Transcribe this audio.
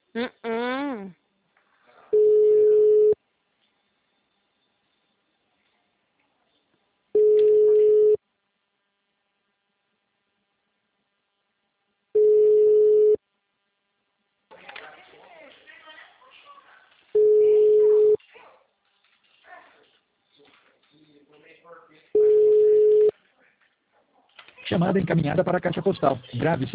Uh-uh. Chamada encaminhada para a caixa postal. Grave